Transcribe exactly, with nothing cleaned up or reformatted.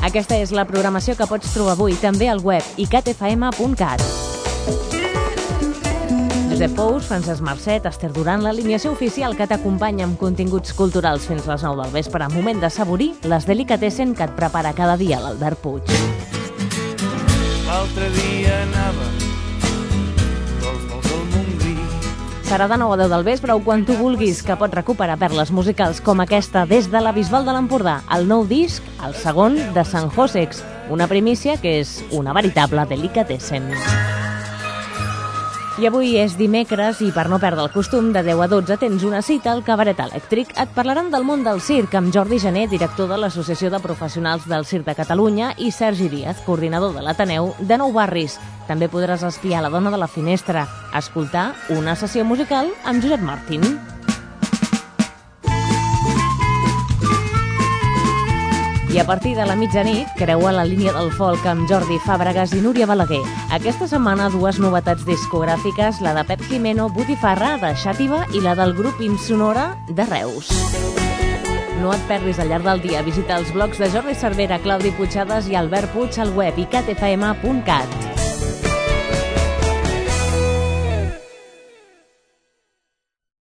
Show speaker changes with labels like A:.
A: Aquesta és la programació que pots trobar avui també al web i cat f m punt cat. Josep Pous, Francesc Marcet, Esther Duran, l'alineació oficial que t'acompanya amb continguts culturals fins les nou del vespre. Moment d'assaborir les delicatessen que et prepara cada dia l'Albert Puig.
B: L'altre dia anava dels vols del Montgrí.
A: Serà de nou a deu del vespre o quan tu vulguis, que pots recuperar perles musicals com aquesta des de la Bisbal de l'Empordà, el nou disc, el segon de San Josex, una primícia que és una veritable delicatessen. I avui és dimecres i per no perdre el costum, de deu a dotze tens una cita al Cabaret Elèctric. Et parlaran del món del circ amb Jordi Gené, director de l'Associació de Professionals del Circ de Catalunya, i Sergi Díaz, coordinador de l'Ateneu de Nou Barris. També podràs espiar la dona de la finestra, escoltar una sessió musical amb Josep Martín. I a partir de la mitjanit, creua la línia del folk amb Jordi Fàbregas i Núria Balaguer. Aquesta setmana dues novetats discogràfiques, la de Pep Jimeno, Botifarra, de Xàtiva, i la del grup Insonora, de Reus. No et perdis al llarg del dia. Visita els blogs de Jordi Cervera, Claudi Puigades i Albert Puig al web i cat f m punt cat.